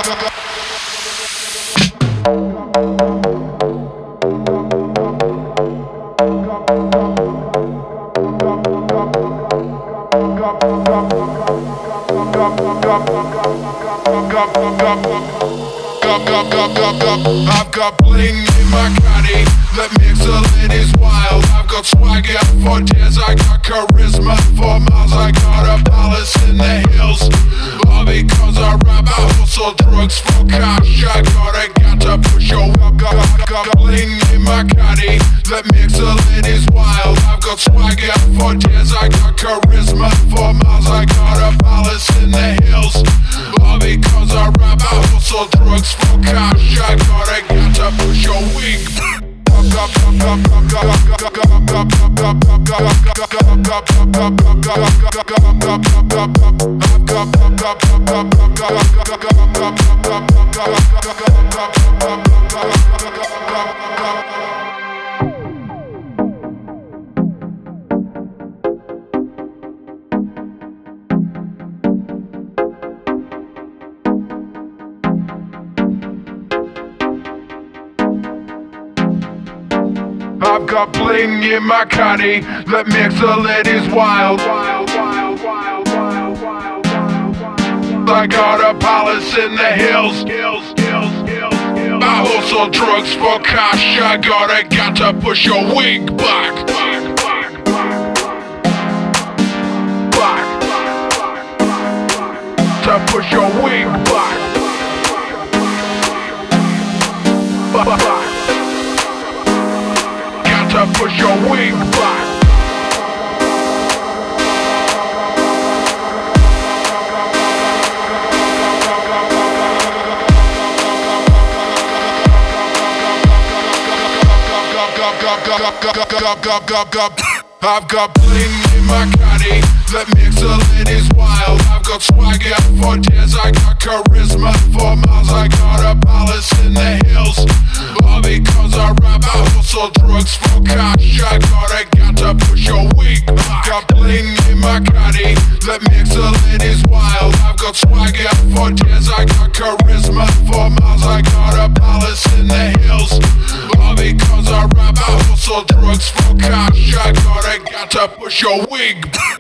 I've got bling in my caddy that makes the ladies wild. I've got swagger for days, I got charisma for miles. I got a palace in the hills, all because I rap. I hustle drugs for cash. I got to push your I've got bling in my caddy that makes the ladies wild. I've got swagger for days, I got charisma for miles. I got a palace in the hills, all because I rap. I hustle drugs for cash. I got to push your wig. I've got bling in my caddy that makes the ladies wild. I got a palace in the hills, I hustle drugs for cash. I got to push your wig back. To push your wig back. To push your wig back. I've got bling in my caddy that makes the ladies wild. I've got swagger for days, I got charisma for miles. I got a palace in the hills, all because I rap. I hustle drugs for cash. I got to push your wig back. I've got bling in my caddy that makes the ladies wild. I've got swagger for days, I got charisma for miles. I got a palace in the hills, all because I rap. I hustle drugs for cash. I got to push your wig back.